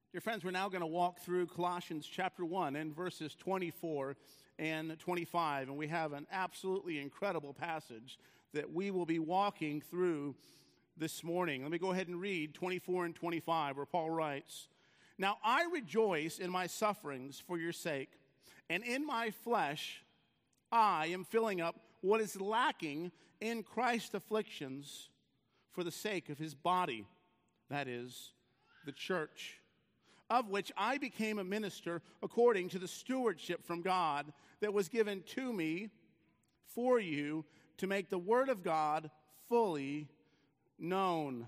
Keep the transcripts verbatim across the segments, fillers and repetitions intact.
Dear friends, we're now going to walk through Colossians chapter one and verses twenty-four and twenty-five, and we have an absolutely incredible passage that we will be walking through this morning. Let me go ahead and read twenty-four and twenty-five, where Paul writes, "Now I rejoice in my sufferings for your sake, and in my flesh I am filling up what is lacking in Christ's afflictions for the sake of his body, that is, the church, of which I became a minister according to the stewardship from God that was given to me for you to make the word of God fully known."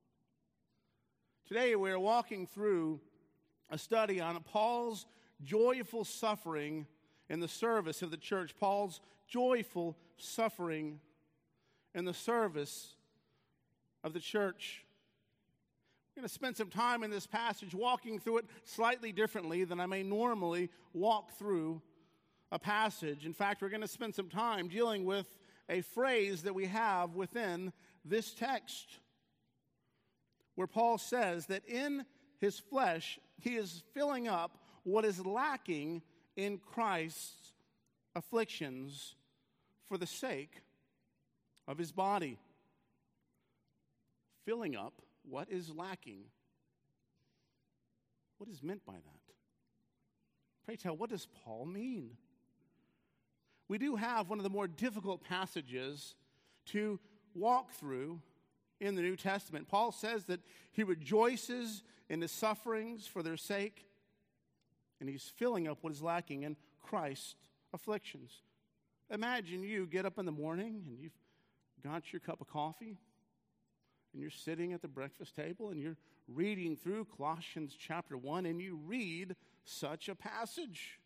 Today we are walking through a study on Paul's joyful suffering in the service of the church. Paul's joyful suffering in the service of the church. We're going to spend some time in this passage walking through it slightly differently than I may normally walk through a passage. In fact, we're going to spend some time dealing with a phrase that we have within this text, where Paul says that in his flesh he is filling up what is lacking in Christ's afflictions for the sake of his body. Filling up what is lacking. What is meant by that? Pray tell, what does Paul mean? We do have one of the more difficult passages to walk through in the New Testament. Paul says that he rejoices in the sufferings for their sake, and he's filling up what is lacking in Christ's afflictions. Imagine you get up in the morning and you've got your cup of coffee, and you're sitting at the breakfast table and you're reading through Colossians chapter one, and you read such a passage.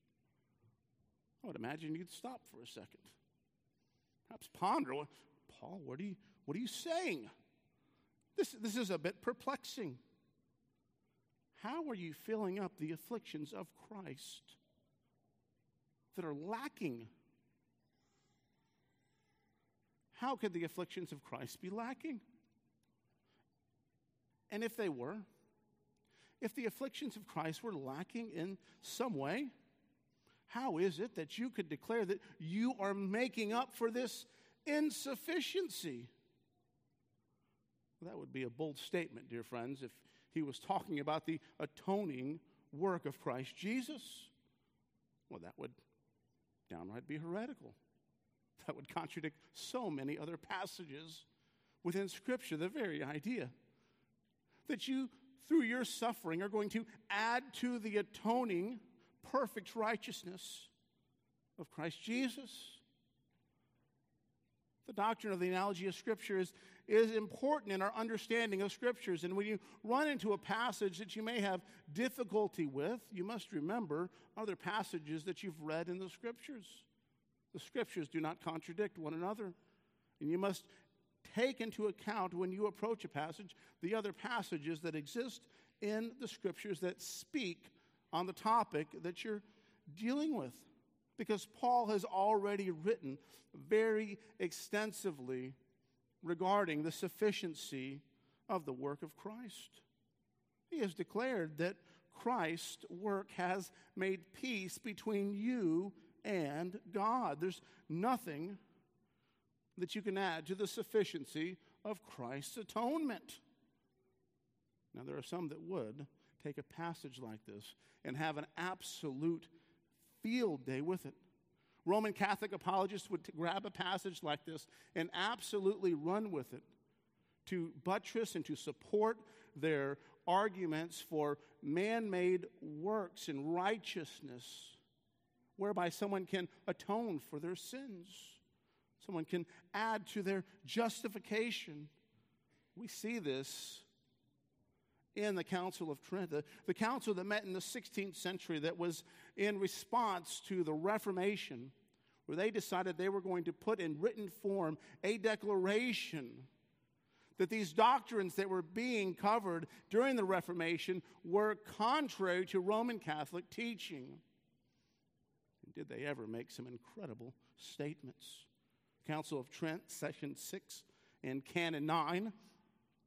I would imagine you'd stop for a second. Perhaps ponder, Paul, what are you, what are you saying? This, this is a bit perplexing. How are you filling up the afflictions of Christ that are lacking? How could the afflictions of Christ be lacking? And if they were, if the afflictions of Christ were lacking in some way, how is it that you could declare that you are making up for this insufficiency? Well, that would be a bold statement, dear friends, if he was talking about the atoning work of Christ Jesus. Well, that would downright be heretical. That would contradict so many other passages within Scripture, the very idea that you, through your suffering, are going to add to the atoning, perfect righteousness of Christ Jesus. The doctrine of the analogy of Scripture is, is important in our understanding of Scriptures. And when you run into a passage that you may have difficulty with, you must remember other passages that you've read in the Scriptures. The Scriptures do not contradict one another. And you must take into account, when you approach a passage, the other passages that exist in the Scriptures that speak on the topic that you're dealing with. Because Paul has already written very extensively regarding the sufficiency of the work of Christ. He has declared that Christ's work has made peace between you and God. There's nothing that you can add to the sufficiency of Christ's atonement. Now, there are some that would take a passage like this and have an absolute field day with it. Roman Catholic apologists would t- grab a passage like this and absolutely run with it to buttress and to support their arguments for man-made works and righteousness, whereby someone can atone for their sins. Someone can add to their justification. We see this in the Council of Trent, the, the council that met in the sixteenth century that was in response to the Reformation, where they decided they were going to put in written form a declaration that these doctrines that were being covered during the Reformation were contrary to Roman Catholic teaching. And did they ever make some incredible statements? Council of Trent, Session six and Canon nine.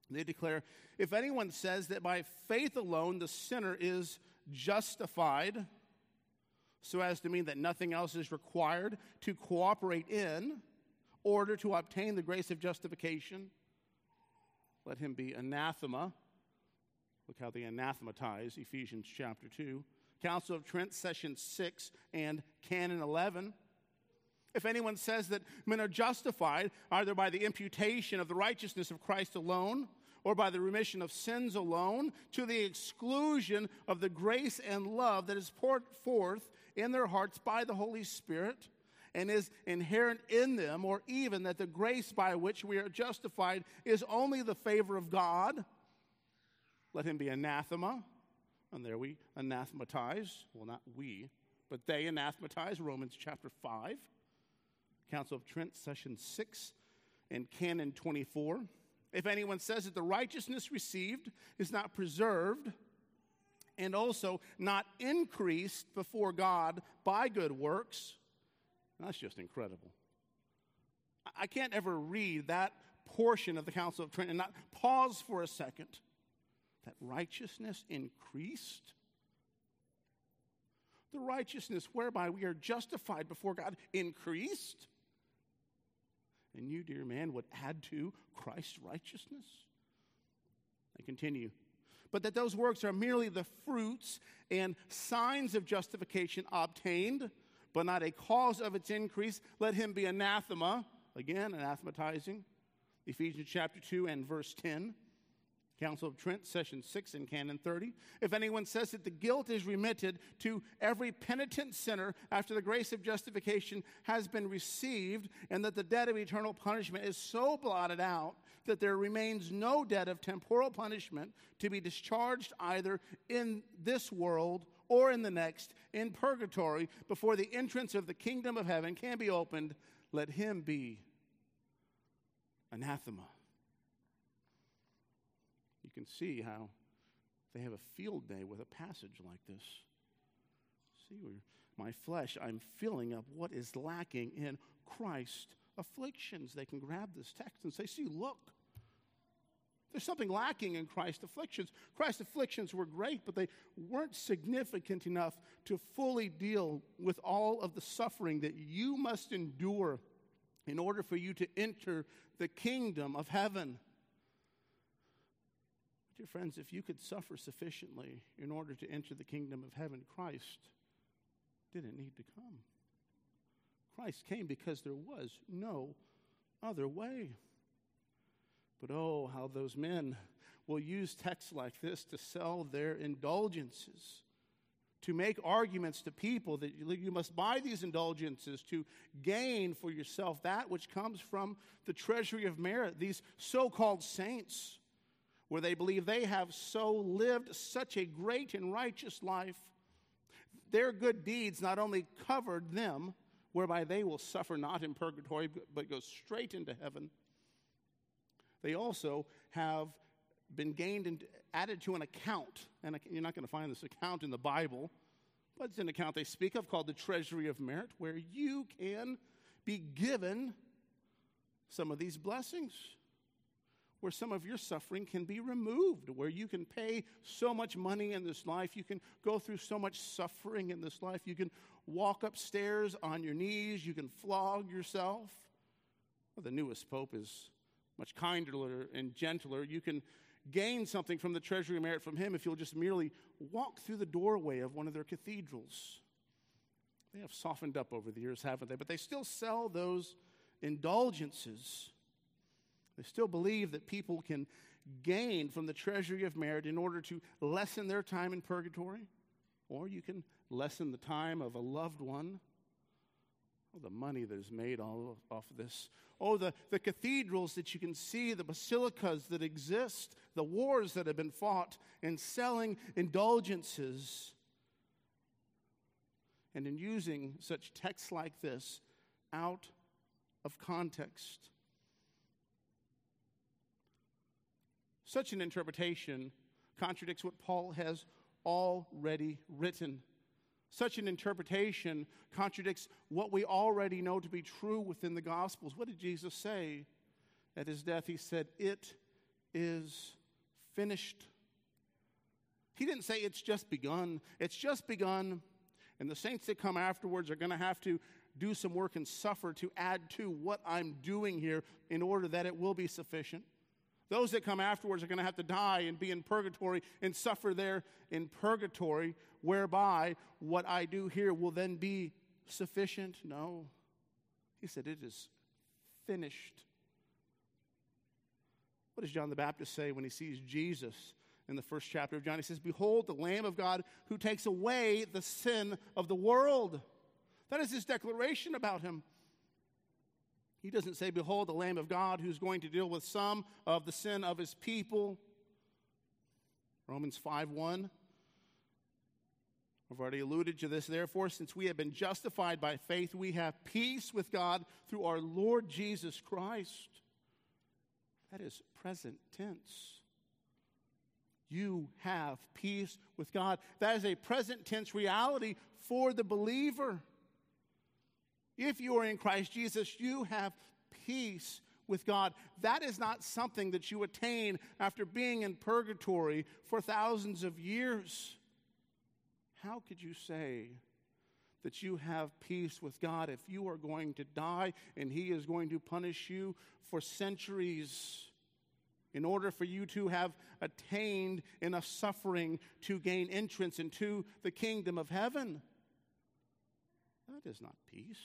They declare, if anyone says that by faith alone the sinner is justified, so as to mean that nothing else is required to cooperate in order to obtain the grace of justification, let him be anathema. Look how they anathematize, Ephesians chapter two. Council of Trent, session six and canon eleven. If anyone says that men are justified either by the imputation of the righteousness of Christ alone or by the remission of sins alone, to the exclusion of the grace and love that is poured forth in their hearts by the Holy Spirit and is inherent in them, or even that the grace by which we are justified is only the favor of God, let him be anathema. And there we anathematize. Well, not we, but they anathematize. Romans chapter five. Council of Trent, session six and canon twenty-four. If anyone says that the righteousness received is not preserved and also not increased before God by good works, that's just incredible. I can't ever read that portion of the Council of Trent and not pause for a second. That righteousness increased? The righteousness whereby we are justified before God increased? And you, dear man, would add to Christ's righteousness? I continue. But that those works are merely the fruits and signs of justification obtained, but not a cause of its increase, let him be anathema. Again, anathematizing. Ephesians chapter two and verse ten. Council of Trent, session six and canon thirty. If anyone says that the guilt is remitted to every penitent sinner after the grace of justification has been received, and that the debt of eternal punishment is so blotted out that there remains no debt of temporal punishment to be discharged either in this world or in the next, in purgatory, before the entrance of the kingdom of heaven can be opened, let him be anathema. You can see how they have a field day with a passage like this. See, where my flesh, I'm filling up what is lacking in Christ's afflictions. They can grab this text and say, see, look, there's something lacking in Christ's afflictions. Christ's afflictions were great, but they weren't significant enough to fully deal with all of the suffering that you must endure in order for you to enter the kingdom of heaven. Dear friends, if you could suffer sufficiently in order to enter the kingdom of heaven, Christ didn't need to come. Christ came because there was no other way. But oh, how those men will use texts like this to sell their indulgences, to make arguments to people that you must buy these indulgences to gain for yourself that which comes from the treasury of merit, these so-called saints, where they believe they have so lived such a great and righteous life, their good deeds not only covered them, whereby they will suffer not in purgatory, but go straight into heaven, they also have been gained and added to an account. And you're not going to find this account in the Bible, but it's an account they speak of called the treasury of merit, where you can be given some of these blessings, where some of your suffering can be removed, where you can pay so much money in this life, you can go through so much suffering in this life, you can walk upstairs on your knees, you can flog yourself. Well, the newest pope is much kinder and gentler. You can gain something from the treasury of merit from him if you'll just merely walk through the doorway of one of their cathedrals. They have softened up over the years, haven't they? But they still sell those indulgences. They still believe that people can gain from the treasury of merit in order to lessen their time in purgatory, or you can lessen the time of a loved one. Oh, the money that is made all off of this. Oh, the, the cathedrals that you can see, the basilicas that exist, the wars that have been fought in selling indulgences. And in using such texts like this out of context. Such an interpretation contradicts what Paul has already written. Such an interpretation contradicts what we already know to be true within the Gospels. What did Jesus say? At his death, he said, "It is finished. He didn't say it's just begun. It's just begun, and the saints that come afterwards are going to have to do some work and suffer to add to what I'm doing here in order that it will be sufficient. Those that come afterwards are going to have to die and be in purgatory and suffer there in purgatory, whereby what I do here will then be sufficient. No. He said it is finished. What does John the Baptist say when he sees Jesus in the first chapter of John? He says, "Behold, the Lamb of God who takes away the sin of the world." That is his declaration about him. He doesn't say, "Behold, the Lamb of God who's going to deal with some of the sin of his people." Romans five one. I've already alluded to this. "Therefore, since we have been justified by faith, we have peace with God through our Lord Jesus Christ." That is present tense. You have peace with God. That is a present tense reality for the believer. If you are in Christ Jesus, you have peace with God. That is not something that you attain after being in purgatory for thousands of years. How could you say that you have peace with God if you are going to die and He is going to punish you for centuries in order for you to have attained enough suffering to gain entrance into the kingdom of heaven? That is not peace.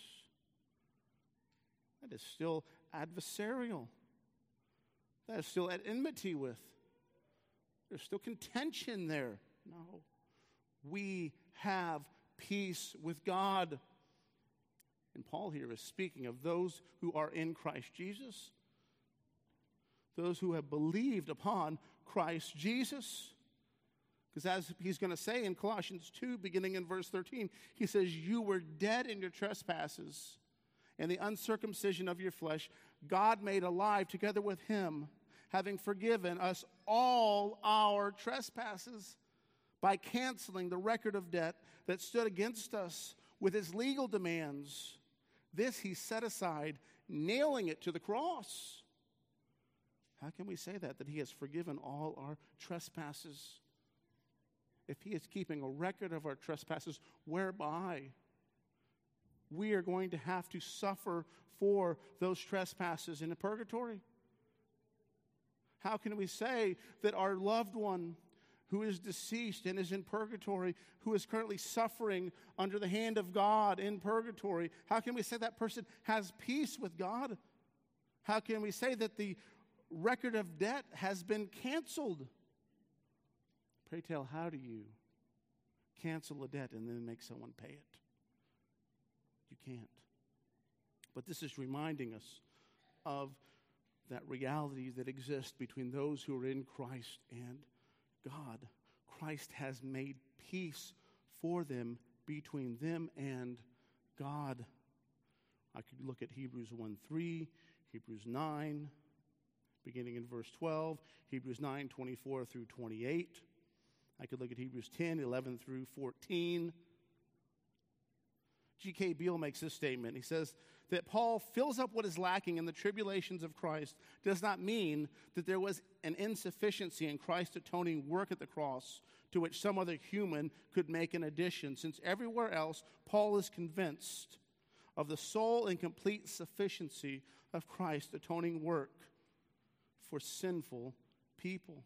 That is still adversarial. That is still at enmity with. There's still contention there. No. We have peace with God. And Paul here is speaking of those who are in Christ Jesus. Those who have believed upon Christ Jesus. Because as he's going to say in Colossians two, beginning in verse thirteen, he says, "You were dead in your trespasses and the uncircumcision of your flesh. God made alive together with him, having forgiven us all our trespasses by canceling the record of debt that stood against us with its legal demands. This he set aside, nailing it to the cross." How can we say that, that he has forgiven all our trespasses? If he is keeping a record of our trespasses, whereby we are going to have to suffer for those trespasses in the purgatory. How can we say that our loved one who is deceased and is in purgatory, who is currently suffering under the hand of God in purgatory, how can we say that person has peace with God? How can we say that the record of debt has been canceled? Pray tell, how do you cancel a debt and then make someone pay it? You can't. But this is reminding us of that reality that exists between those who are in Christ and God. Christ has made peace for them, between them and God. I could look at Hebrews one three, Hebrews nine, beginning in verse twelve, Hebrews nine twenty-four through twenty-eight. I could look at Hebrews ten eleven through fourteen. G K Beale makes this statement. He says that Paul fills up what is lacking in the tribulations of Christ does not mean that there was an insufficiency in Christ's atoning work at the cross to which some other human could make an addition, since everywhere else Paul is convinced of the sole and complete sufficiency of Christ's atoning work for sinful people.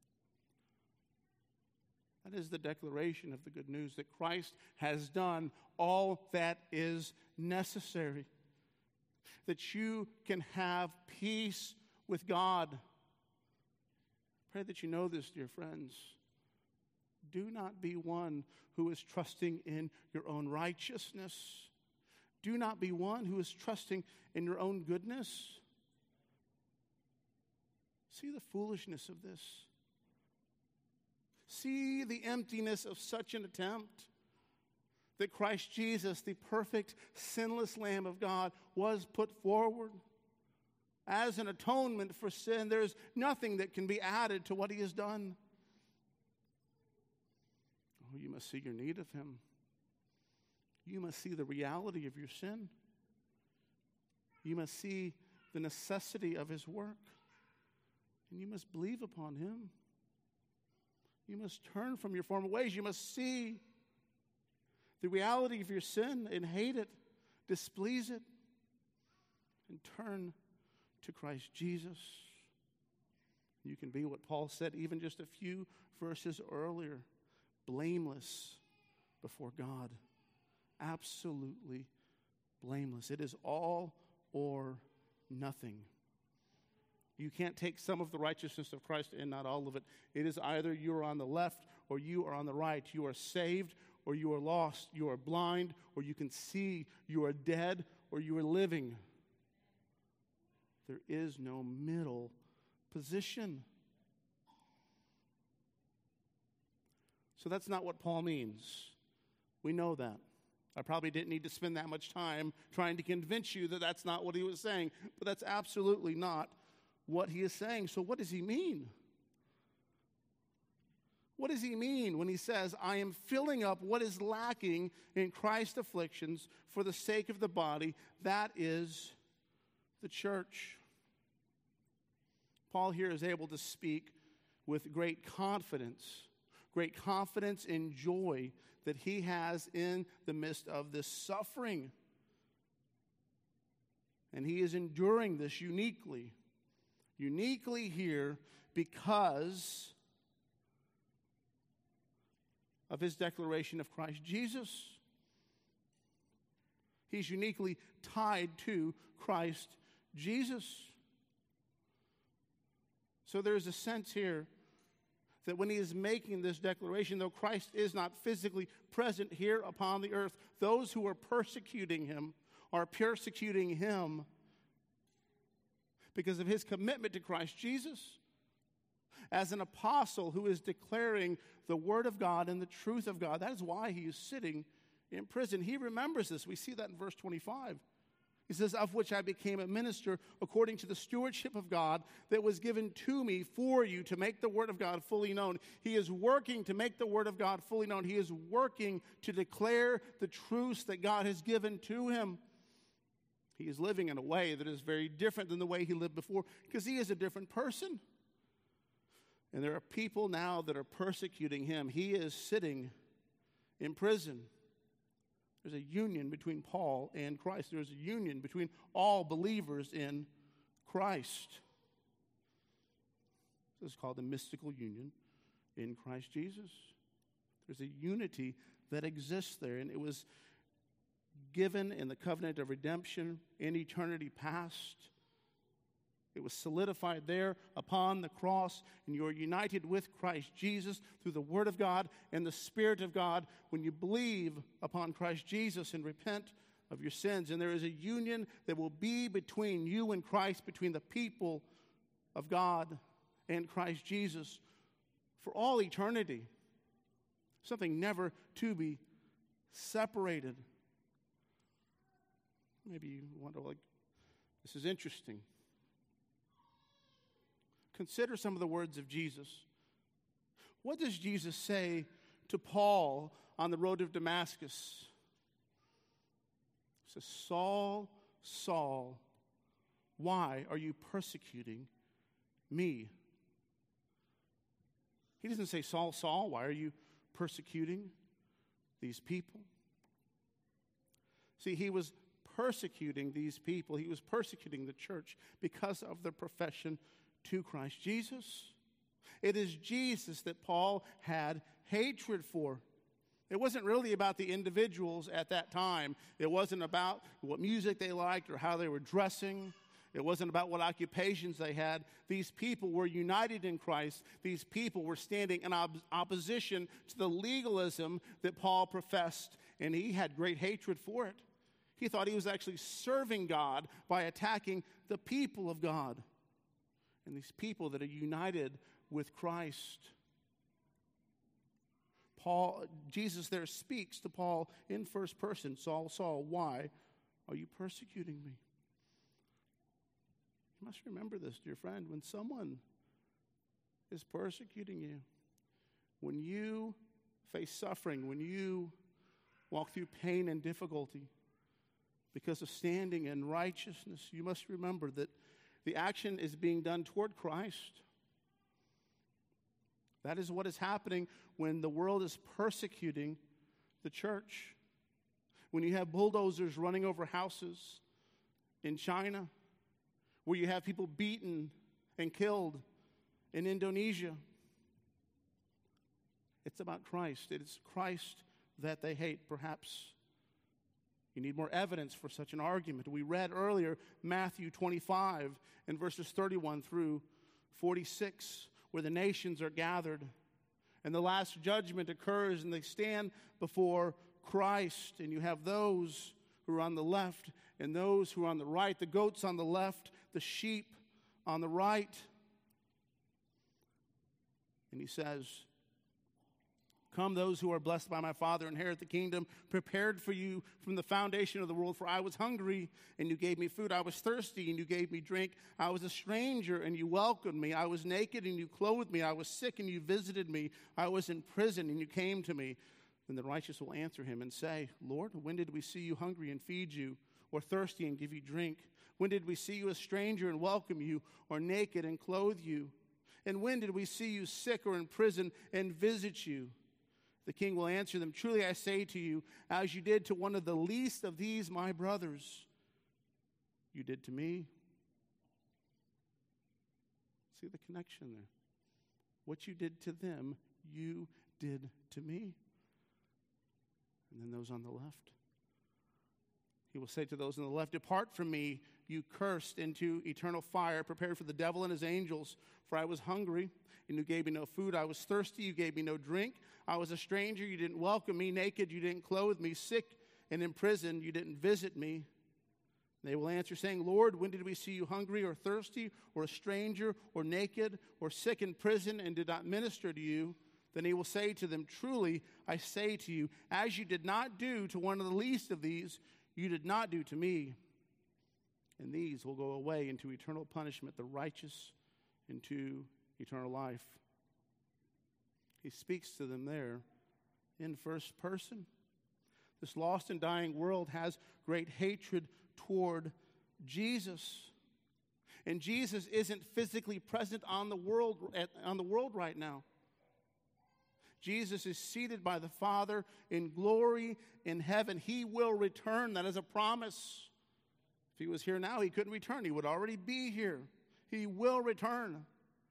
That is the declaration of the good news, that Christ has done all that is necessary, that you can have peace with God. Pray that you know this, dear friends. Do not be one who is trusting in your own righteousness. Do not be one who is trusting in your own goodness. See the foolishness of this. See the emptiness of such an attempt. That Christ Jesus, the perfect, sinless Lamb of God, was put forward as an atonement for sin. There is nothing that can be added to what he has done. Oh, you must see your need of him. You must see the reality of your sin. You must see the necessity of his work. And you must believe upon him. You must turn from your former ways. You must see the reality of your sin and hate it, displease it, and turn to Christ Jesus. You can be what Paul said even just a few verses earlier, blameless before God. Absolutely blameless. It is all or nothing. You can't take some of the righteousness of Christ and not all of it. It is either you are on the left or you are on the right. You are saved or you are lost. You are blind or you can see. You are dead or you are living. There is no middle position. So that's not what Paul means. We know that. I probably didn't need to spend that much time trying to convince you that that's not what he was saying, but that's absolutely not what he is saying. So what does he mean? What does he mean when he says, I am filling up what is lacking in Christ's afflictions for the sake of the body, that is the church? Paul here is able to speak with great confidence, great confidence and joy that he has in the midst of this suffering. And he is enduring this uniquely. Uniquely here because of his declaration of Christ Jesus. He's uniquely tied to Christ Jesus. So there's a sense here that when he is making this declaration, though Christ is not physically present here upon the earth, those who are persecuting him are persecuting him because of his commitment to Christ Jesus. As an apostle who is declaring the word of God and the truth of God, that is why he is sitting in prison. He remembers this. We see that in verse twenty-five. He says, of which I became a minister according to the stewardship of God that was given to me for you to make the word of God fully known. He is working to make the word of God fully known. He is working to declare the truths that God has given to him. He is living in a way that is very different than the way he lived before because he is a different person. And there are people now that are persecuting him. He is sitting in prison. There's a union between Paul and Christ. There's a union between all believers in Christ. This is called the mystical union in Christ Jesus. There's a unity that exists there, and it was given in the covenant of redemption in eternity past. It was solidified there upon the cross, and you are united with Christ Jesus through the Word of God and the Spirit of God when you believe upon Christ Jesus and repent of your sins. And there is a union that will be between you and Christ, between the people of God and Christ Jesus for all eternity. Something never to be separated. Maybe you wonder, like, this is interesting. Consider some of the words of Jesus. What does Jesus say to Paul on the road to Damascus? He says, Saul, Saul, why are you persecuting me? He doesn't say, Saul, Saul, why are you persecuting these people? See, he was persecuting these people. He was persecuting the church because of their profession to Christ Jesus. It is Jesus that Paul had hatred for. It wasn't really about the individuals at that time. It wasn't about what music they liked or how they were dressing. It wasn't about what occupations they had. These people were united in Christ. These people were standing in op- opposition to the legalism that Paul professed, and he had great hatred for it. He thought he was actually serving God by attacking the people of God. And these people that are united with Christ. Paul, Jesus there speaks to Paul in first person. Saul, Saul, why are you persecuting me? You must remember this, dear friend. When someone is persecuting you, when you face suffering, when you walk through pain and difficulty because of standing in righteousness, you must remember that the action is being done toward Christ. That is what is happening when the world is persecuting the church. When you have bulldozers running over houses in China, where you have people beaten and killed in Indonesia. It's about Christ. It is Christ that they hate. Perhaps you need more evidence for such an argument. We read earlier Matthew twenty-five and verses thirty-one through forty-six, where the nations are gathered and the last judgment occurs and they stand before Christ, and you have those who are on the left and those who are on the right, the goats on the left, the sheep on the right. And he says, "Come, those who are blessed by my Father, inherit the kingdom prepared for you from the foundation of the world. For I was hungry, and you gave me food. I was thirsty, and you gave me drink. I was a stranger, and you welcomed me. I was naked, and you clothed me. I was sick, and you visited me. I was in prison, and you came to me." Then the righteous will answer him and say, "Lord, when did we see you hungry and feed you, or thirsty and give you drink? When did we see you a stranger and welcome you, or naked and clothe you? And when did we see you sick or in prison and visit you?" The king will answer them, "Truly I say to you, as you did to one of the least of these my brothers, you did to me." See the connection there. What you did to them, you did to me. And then those on the left. He will say to those on the left, "Depart from me, you cursed, into eternal fire, prepared for the devil and his angels. For I was hungry, and you gave me no food. I was thirsty, you gave me no drink. I was a stranger, you didn't welcome me. Naked, you didn't clothe me. Sick and in prison, you didn't visit me." They will answer, saying, "Lord, when did we see you hungry or thirsty or a stranger or naked or sick in prison and did not minister to you?" Then he will say to them, "Truly I say to you, as you did not do to one of the least of these, you did not do to me." And these will go away into eternal punishment, the righteous into eternal life. He speaks to them there in first person. This lost and dying world has great hatred toward Jesus. And Jesus isn't physically present on the world, on the world right now. Jesus is seated by the Father in glory in heaven. He will return. That is a promise. If he was here now, he couldn't return. He would already be here. He will return.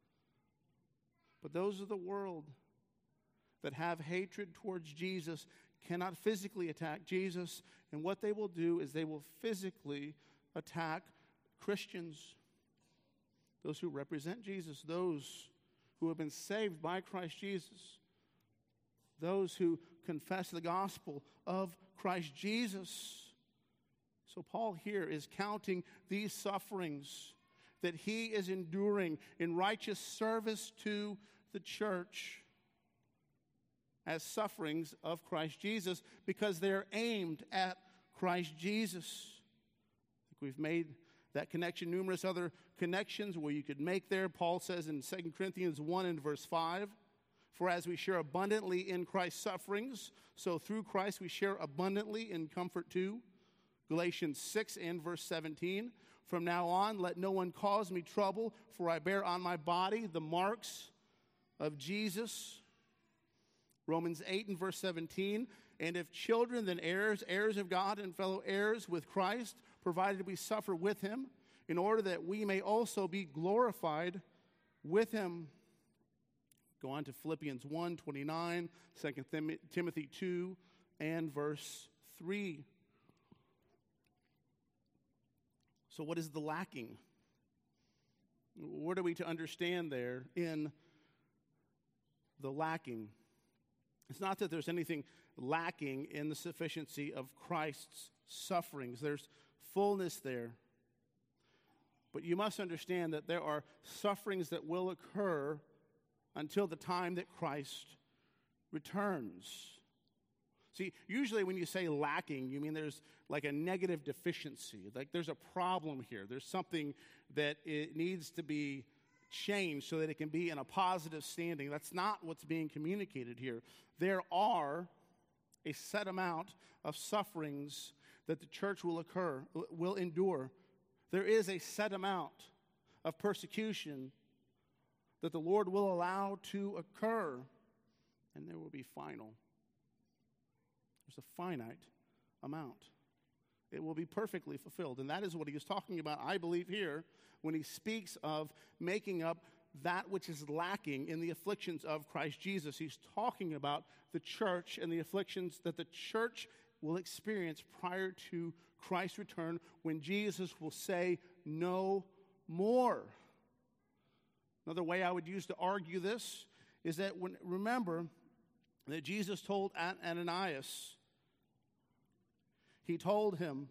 But those of the world that have hatred towards Jesus cannot physically attack Jesus. And what they will do is they will physically attack Christians, those who represent Jesus, those who have been saved by Christ Jesus, those who confess the gospel of Christ Jesus. So Paul here is counting these sufferings that he is enduring in righteous service to the church as sufferings of Christ Jesus, because they're aimed at Christ Jesus. I think we've made that connection, numerous other connections where you could make there. Paul says in Second Corinthians one and verse five, "For as we share abundantly in Christ's sufferings, so through Christ we share abundantly in comfort too." Galatians six and verse seventeen, "From now on let no one cause me trouble, for I bear on my body the marks of Jesus." Romans eight and verse seventeen, "And if children, then heirs, heirs of God and fellow heirs with Christ, provided we suffer with him, in order that we may also be glorified with him." Go on to Philippians one twenty-nine, Second Timothy two, and verse three. So what is the lacking? What are we to understand there in the lacking? It's not that there's anything lacking in the sufficiency of Christ's sufferings. There's fullness there. But you must understand that there are sufferings that will occur until the time that Christ returns. See, usually when you say lacking, you mean there's like a negative deficiency. Like there's a problem here. There's something that it needs to be changed so that it can be in a positive standing. That's not what's being communicated here. There are a set amount of sufferings that the church will occur, will endure. There is a set amount of persecution that the Lord will allow to occur, and there will be final. There's a finite amount. It will be perfectly fulfilled. And that is what he is talking about, I believe, here when he speaks of making up that which is lacking in the afflictions of Christ Jesus. He's talking about the church and the afflictions that the church will experience prior to Christ's return, when Jesus will say, no more. Another way I would use to argue this is that when, remember that Jesus told Ananias, he told him,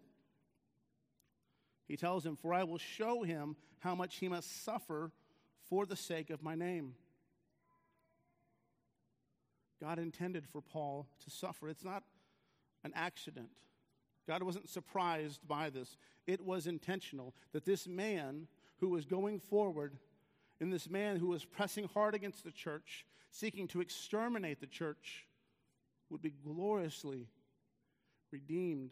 he tells him, for I will show him how much he must suffer for the sake of my name. God intended for Paul to suffer. It's not an accident. God wasn't surprised by this. It was intentional that this man who was going forward, and this man who was pressing hard against the church, seeking to exterminate the church, would be gloriously redeemed,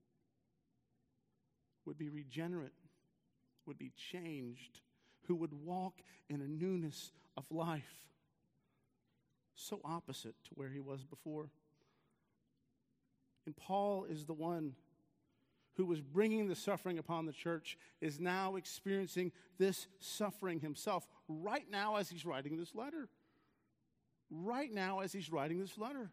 would be regenerate, would be changed, who would walk in a newness of life. So opposite to where he was before. And Paul is the one who was bringing the suffering upon the church, is now experiencing this suffering himself right now as he's writing this letter. Right now as he's writing this letter.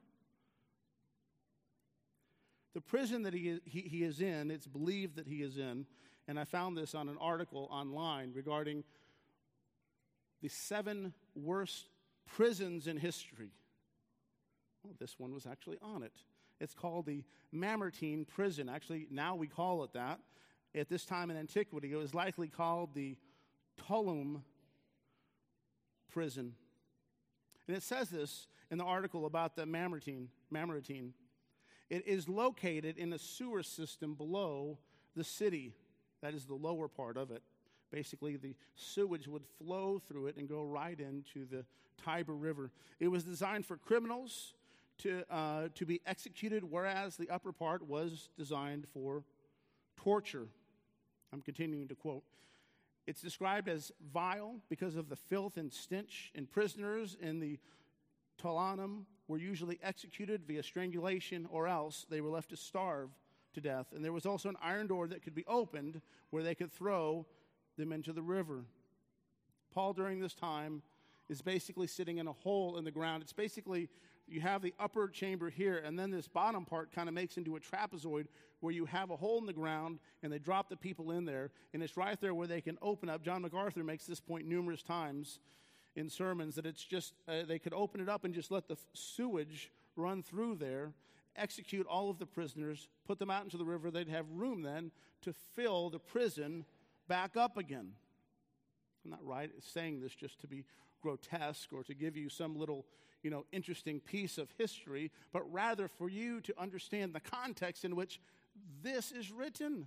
The prison that he is, he, he is in, it's believed that he is in, and I found this on an article online regarding the seven worst prisons in history. Well, this one was actually on it. It's called the Mamertine Prison. Actually, now we call it that. At this time in antiquity, it was likely called the Tullum Prison. And it says this in the article about the Mamertine. Mamertine. It is located in a sewer system below the city. That is the lower part of it. Basically, the sewage would flow through it and go right into the Tiber River. It was designed for criminals to uh, to be executed, whereas the upper part was designed for torture. I'm continuing to quote. It's described as vile because of the filth and stench, and prisoners in the Tullanum were usually executed via strangulation, or else they were left to starve to death. And there was also an iron door that could be opened where they could throw them into the river. Paul, during this time, is basically sitting in a hole in the ground. It's basically, you have the upper chamber here, and then this bottom part kind of makes into a trapezoid where you have a hole in the ground, and they drop the people in there, and it's right there where they can open up. John MacArthur makes this point numerous times in sermons, that it's just, uh, they could open it up and just let the sewage run through there, execute all of the prisoners, put them out into the river. They'd have room then to fill the prison back up again. I'm not right saying this just to be grotesque or to give you some little, you know, interesting piece of history, but rather for you to understand the context in which this is written.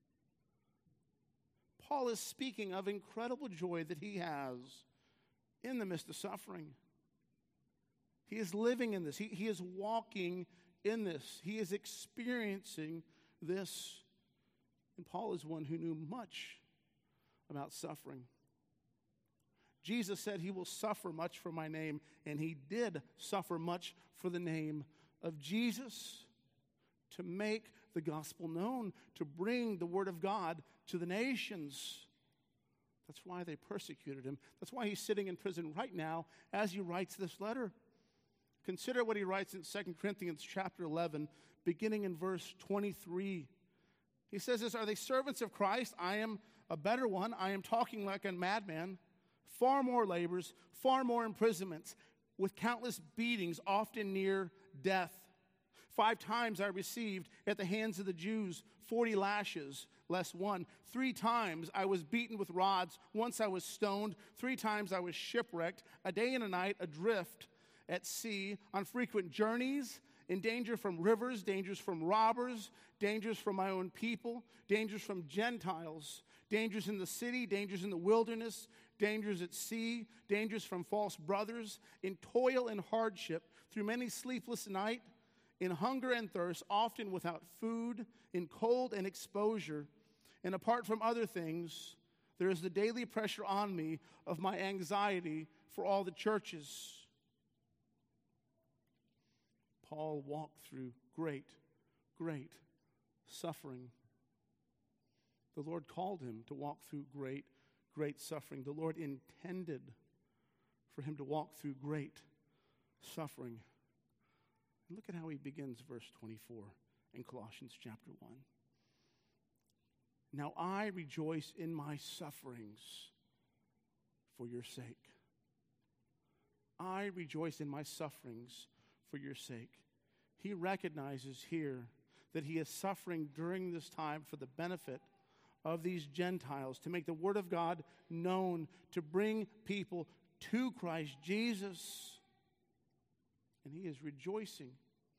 Paul is speaking of incredible joy that he has in the midst of suffering. He is living in this. He, he is walking in this. He is experiencing this. And Paul is one who knew much about suffering. Jesus said he will suffer much for my name, and he did suffer much for the name of Jesus, to make the gospel known, to bring the word of God to the nations. That's why they persecuted him. That's why he's sitting in prison right now as he writes this letter. Consider what he writes in Second Corinthians chapter eleven, beginning in verse twenty-three. He says this, are they servants of Christ? I am a better one. I am talking like a madman. Far more labors, far more imprisonments, with countless beatings, often near death. Five times I received at the hands of the Jews forty lashes, less one. Three times I was beaten with rods. Once I was stoned. Three times I was shipwrecked. A day and a night adrift at sea, on frequent journeys, in danger from rivers, dangers from robbers, dangers from my own people, dangers from Gentiles, dangers in the city, dangers in the wilderness, dangers at sea, dangers from false brothers, in toil and hardship, through many sleepless nights, in hunger and thirst, often without food, in cold and exposure. And apart from other things, there is the daily pressure on me of my anxiety for all the churches. Paul walked through great, great suffering. The Lord called him to walk through great, great suffering. The Lord intended for him to walk through great suffering. And look at how he begins verse twenty-four in Colossians chapter one. Now I rejoice in my sufferings for your sake. I rejoice in my sufferings for your sake. He recognizes here that he is suffering during this time for the benefit of these Gentiles, to make the word of God known, to bring people to Christ Jesus. And he is rejoicing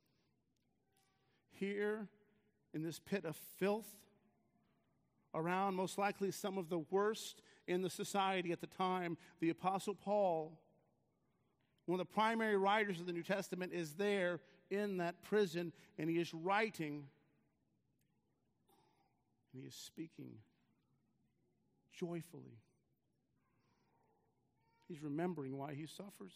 here in this pit of filth, around most likely some of the worst in the society at the time. The Apostle Paul, one of the primary writers of the New Testament, is there in that prison, and he is writing, and he is speaking joyfully. He's remembering why he suffers.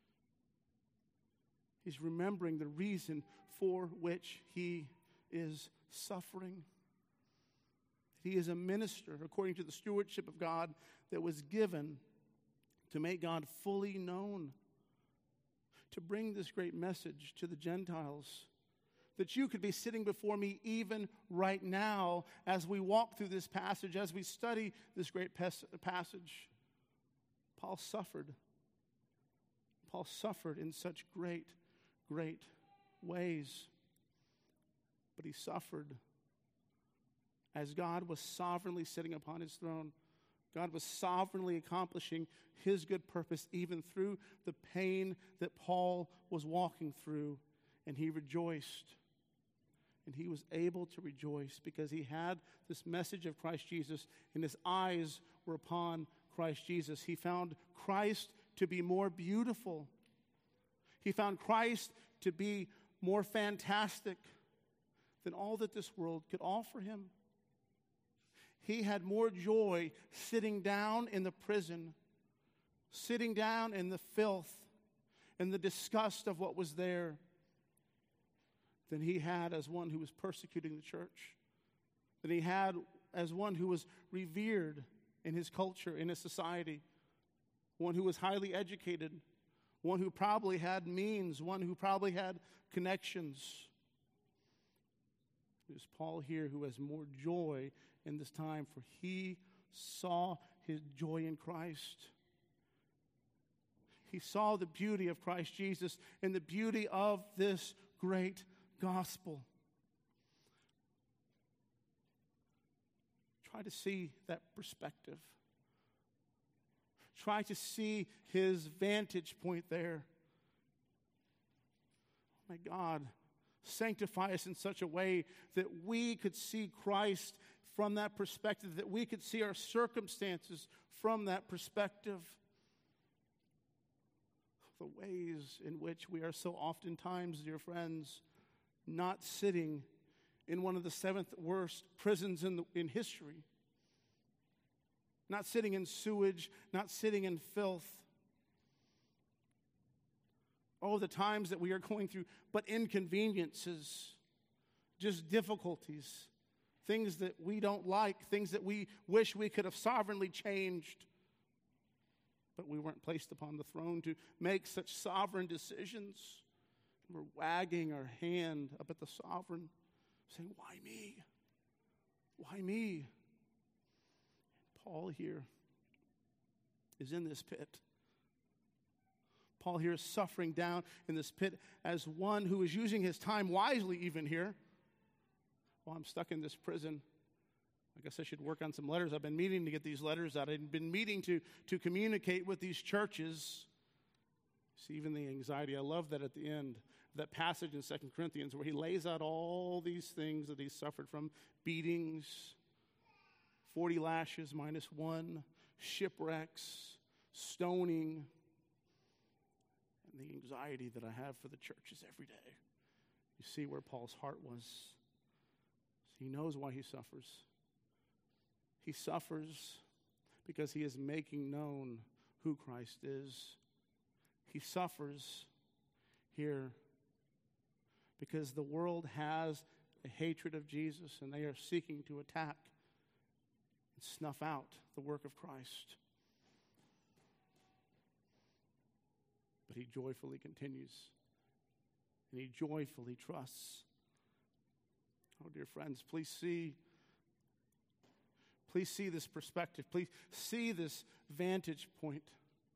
He's remembering the reason for which he is suffering. He is a minister according to the stewardship of God that was given to make God fully known, to bring this great message to the Gentiles, that you could be sitting before me even right now as we walk through this passage, as we study this great pas- passage. Paul suffered. Paul suffered in such great, great ways. But he suffered as God was sovereignly sitting upon his throne. God was sovereignly accomplishing his good purpose even through the pain that Paul was walking through. And he rejoiced. And he was able to rejoice because he had this message of Christ Jesus, and his eyes were upon Christ Jesus. He found Christ to be more beautiful. He found Christ to be more fantastic than all that this world could offer him. He had more joy sitting down in the prison, sitting down in the filth and the disgust of what was there, than he had as one who was persecuting the church, than he had as one who was revered in his culture, in his society, one who was highly educated, one who probably had means, one who probably had connections. There's Paul here who has more joy in this time, for he saw his joy in Christ. He saw the beauty of Christ Jesus and the beauty of this great gospel. Try to see that perspective. Try to see his vantage point there. Oh my God, sanctify us in such a way that we could see Christ from that perspective, that we could see our circumstances from that perspective. The ways in which we are so oftentimes, dear friends, not sitting in one of the seventh worst prisons in, the, in history. Not sitting in sewage, not sitting in filth. Oh, the times that we are going through, but inconveniences, just difficulties, things that we don't like, things that we wish we could have sovereignly changed, but we weren't placed upon the throne to make such sovereign decisions. We're wagging our hand up at the sovereign, saying, why me? Why me? And Paul here is in this pit. Paul here is suffering down in this pit as one who is using his time wisely even here. Well, I'm stuck in this prison. I guess I should work on some letters. I've been meaning to get these letters out. I've been meaning to, to communicate with these churches. See, even the anxiety. I love that at the end, that passage in Second Corinthians where he lays out all these things that he suffered from. Beatings, forty lashes minus one, shipwrecks, stoning, and the anxiety that I have for the churches every day. You see where Paul's heart was. He knows why he suffers. He suffers because he is making known who Christ is. He suffers here because the world has a hatred of Jesus, and they are seeking to attack and snuff out the work of Christ. But he joyfully continues, and he joyfully trusts. Oh, dear friends, please see, please see this perspective. Please see this vantage point.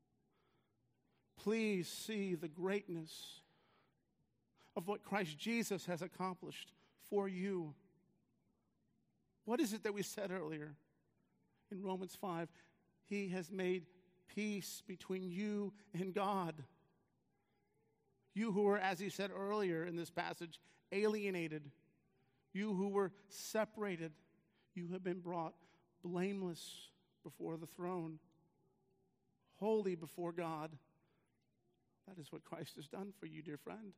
Please see the greatness of what Christ Jesus has accomplished for you. What is it that we said earlier in Romans five? He has made peace between you and God. You who were, as he said earlier in this passage, alienated. You who were separated. You have been brought blameless before the throne, holy before God. That is what Christ has done for you, dear friend.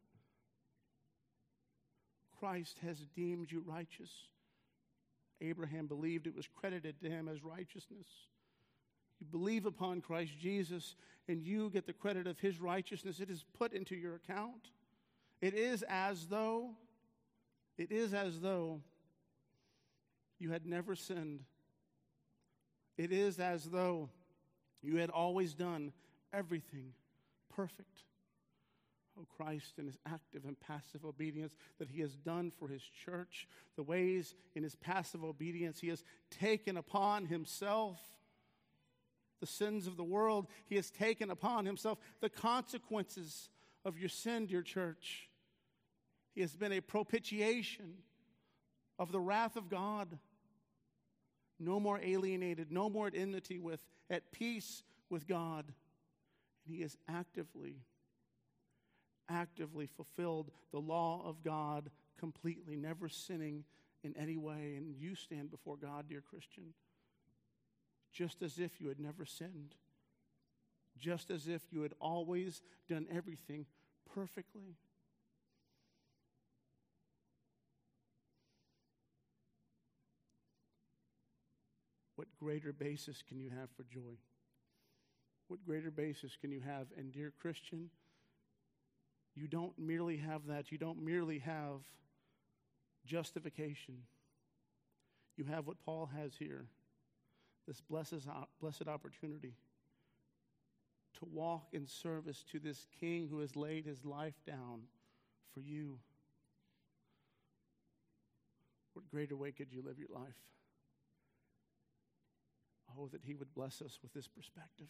Christ has deemed you righteous. Abraham believed it was credited to him as righteousness. You believe upon Christ Jesus, and you get the credit of his righteousness. It is put into your account. It is as though, it is as though you had never sinned. It is as though you had always done everything perfect. Oh, Christ in his active and passive obedience that he has done for his church, the ways in his passive obedience he has taken upon himself the sins of the world. He has taken upon himself the consequences of your sin, dear church. He has been a propitiation of the wrath of God. No more alienated, no more at enmity with, at peace with God. And he has actively, actively fulfilled the law of God completely, never sinning in any way. And you stand before God, dear Christian, just as if you had never sinned, just as if you had always done everything perfectly. What greater basis can you have for joy? What greater basis can you have? And dear Christian, you don't merely have that. You don't merely have justification. You have what Paul has here, this blessed, blessed opportunity to walk in service to this King who has laid his life down for you. What greater way could you live your life? Oh, that he would bless us with this perspective.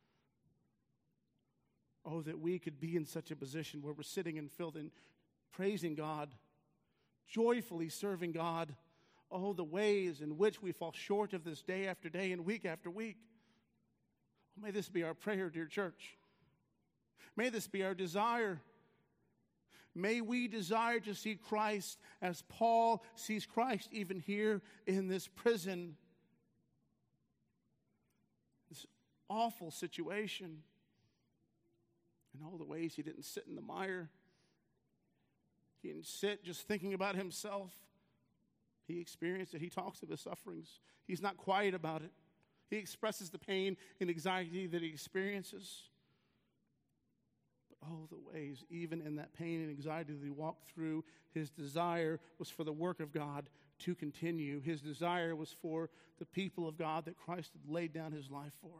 Oh, that we could be in such a position where we're sitting and filled in praising God, joyfully serving God. Oh, the ways in which we fall short of this day after day and week after week. Oh, may this be our prayer, dear church. May this be our desire. May we desire to see Christ as Paul sees Christ even here in this prison. This awful situation. And all the ways he didn't sit in the mire. He didn't sit just thinking about himself. He experienced it. He talks of his sufferings. He's not quiet about it. He expresses the pain and anxiety that he experiences. But oh, the ways, even in that pain and anxiety that he walked through, his desire was for the work of God to continue. His desire was for the people of God that Christ had laid down his life for.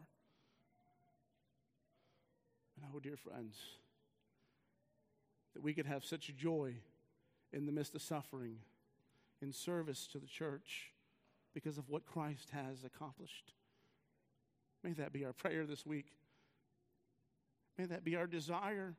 And oh, dear friends, that we could have such joy in the midst of suffering, in service to the church, because of what Christ has accomplished. May that be our prayer this week. May that be our desire.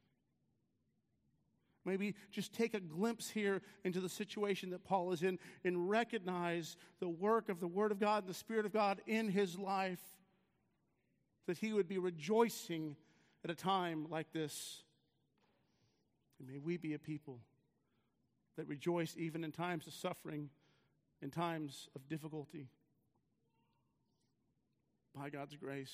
Maybe just take a glimpse here into the situation that Paul is in and recognize the work of the Word of God and the Spirit of God in his life, that he would be rejoicing at a time like this. And may we be a people that rejoice even in times of suffering, in times of difficulty. By God's grace.